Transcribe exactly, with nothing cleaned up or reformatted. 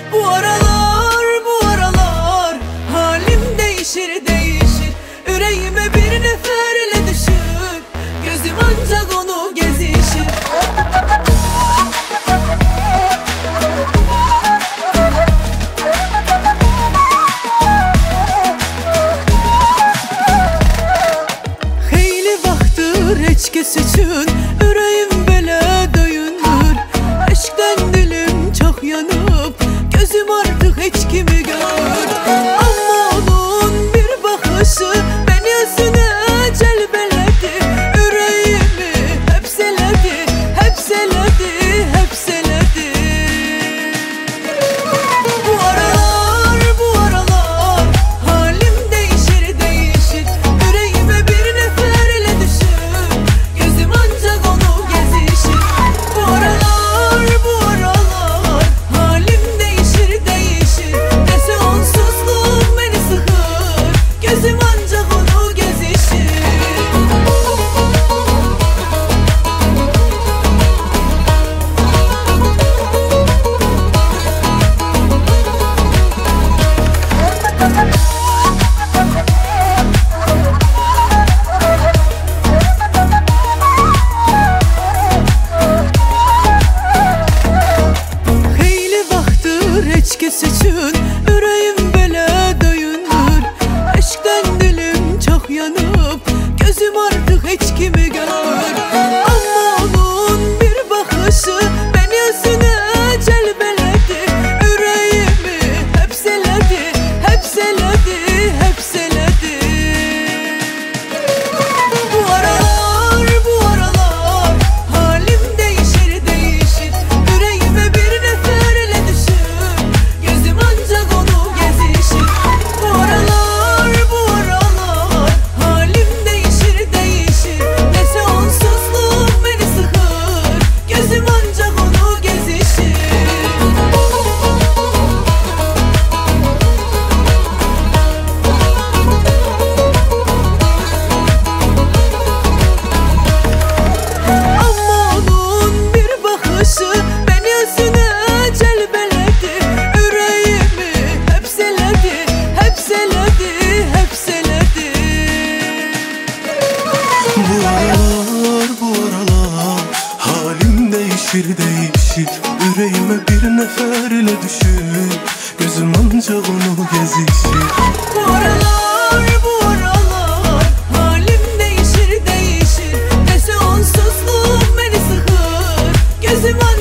Bu aralar, bu aralar halim değişir değişir. Yüreğime bir neferle düşür, gözüm ancak onu gezişir. Hayli vaxtdır heç kes üçün yüreğim belə döyünür. Eşkdən dilim çox yanıb, gözüm artıq heç kimi görür. Amma onun bir baxışı beni özünə cəlb elədi. Yüreğimi həbs elədi, həbs elədi, həbs elədi. Bu aralar, bu aralar halim değişir değişir. Yüreğime bir neferle düşür, gözüm ancak onu gezişir. Bu aralar, bu aralar halim değişir değişir. Nese onsuzluğum beni sıkır, gözüm ancak onu gezişir. Hayli vaxtdır heç kes üçün yüreğim belə döyünür. Eşkdən dilim çox yanıb, gözüm artıq heç kimi görür. Amma onun bir baxışı beni özünə cəlb elədi. Yüreğimi həbs elədi, həbs elədi, həbs elədi. Bu aralar, bu aralar halim değişir değişir. Yüreğime bir neferle düşür, gözüm ancak onu gezişir. Bu aralar, bu aralar halim değişir değişir. Nese onsuzluğum beni sıkır, gözüm ancak onu gezişir. Amma onun bir baxışı beni özünə cəlb elədi. Yüreğimi həbs elədi, həbs elədi, həbs elədi. Bu aralar, bu aralar halim değişir değişir. Yüreğime bir neferle düşür, gözüm ancak onu gezişir. Bu aralar, bu aralar halim değişir değişir. Nese onsuzluğum beni sıkır, gözüm